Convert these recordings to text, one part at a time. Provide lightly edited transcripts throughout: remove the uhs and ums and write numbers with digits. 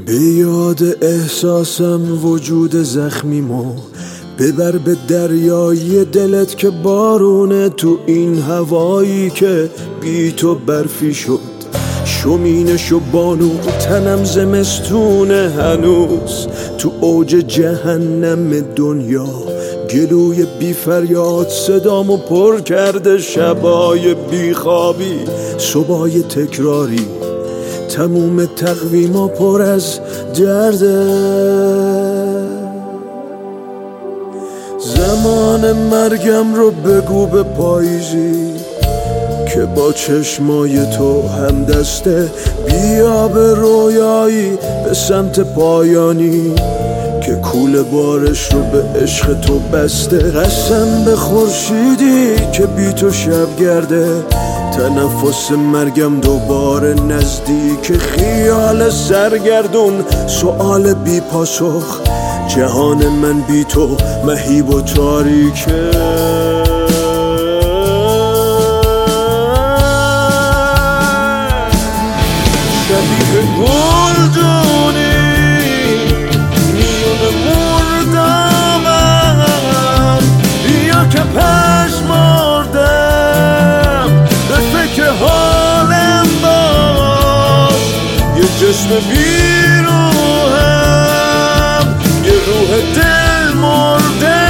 به یاد احساسم وجود زخمیمو ببر به دریای دلت که بارونه تو این هوایی که بی تو برفی شد شمینش و بانو تنم زمستونه هنوز تو اوج جهنم دنیا گلوی بی فریاد صدامو پر کرده شبای بی خوابی صبحای تکراری تموم تقویما پر از درده زمان مرگم رو بگو به پاییزی که با چشمای تو هم دسته بیا به رویایی به سمت پایانی که کوله بارش رو به عشق تو بسته قسم به خورشیدی که بی تو شب گرده تنفس مرگم دوباره نزدیک خیال سرگردون سؤال بی پاسخ جهان من بی تو مهیب و تاریکه شبیه گلدونی میون مردمم بیا که پشمردم به فکر حالم باش یه جسم بیروهم یه روح دل مرده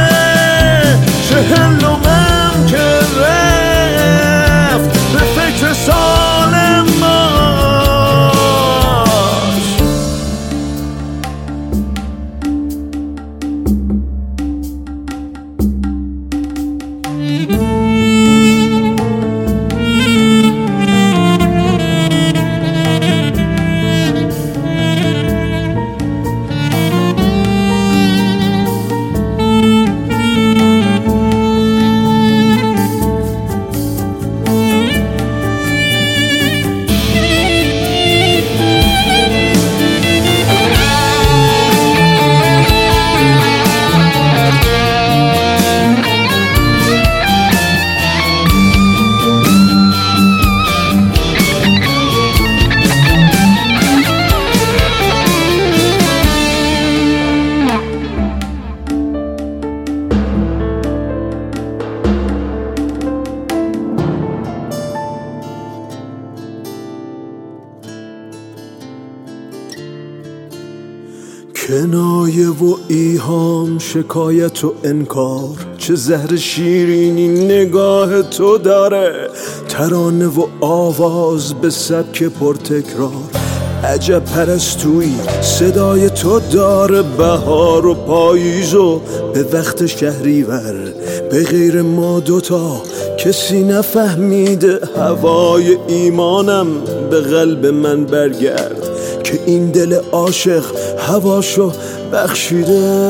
چهلمم که رفت به فکر سالم باش کنایه و ایهام شکایت و انکار چه زهر شیرینی نگاه تو داره ترانه و آواز به سبک پرتکرار عجب پرستویی صدای تو داره بهار و پاییز و به وقت شهریور به غیر ما دوتا کسی نفهمیده هوای ایمانم به قلب من برگرد که این دل عاشق هواشو بخشیده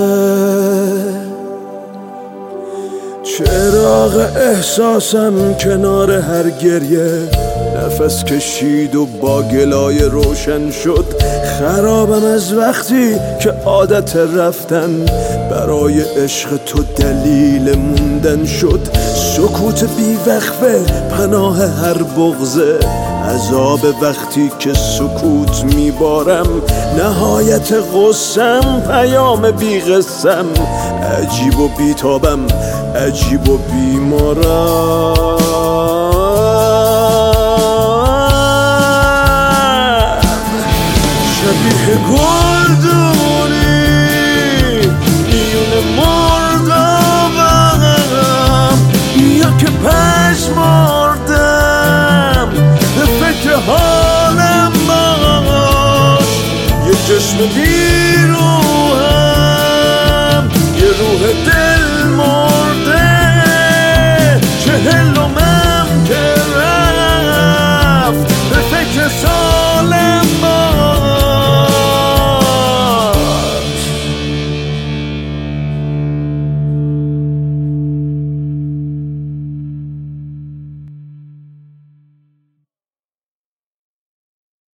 چراغ احساسم کنار هر گریه نفس کشید و با گلای روشن شد خرابم از وقتی که عادت رفتن برای عشق تو دلیل موندن شد سکوت بی وقفه پناه هر بغضه عذاب وقتی که سکوت میبارم نهایت غصم پیام بی قسم عجیب و بیتابم عجیب و بیمارم شبیه گلدون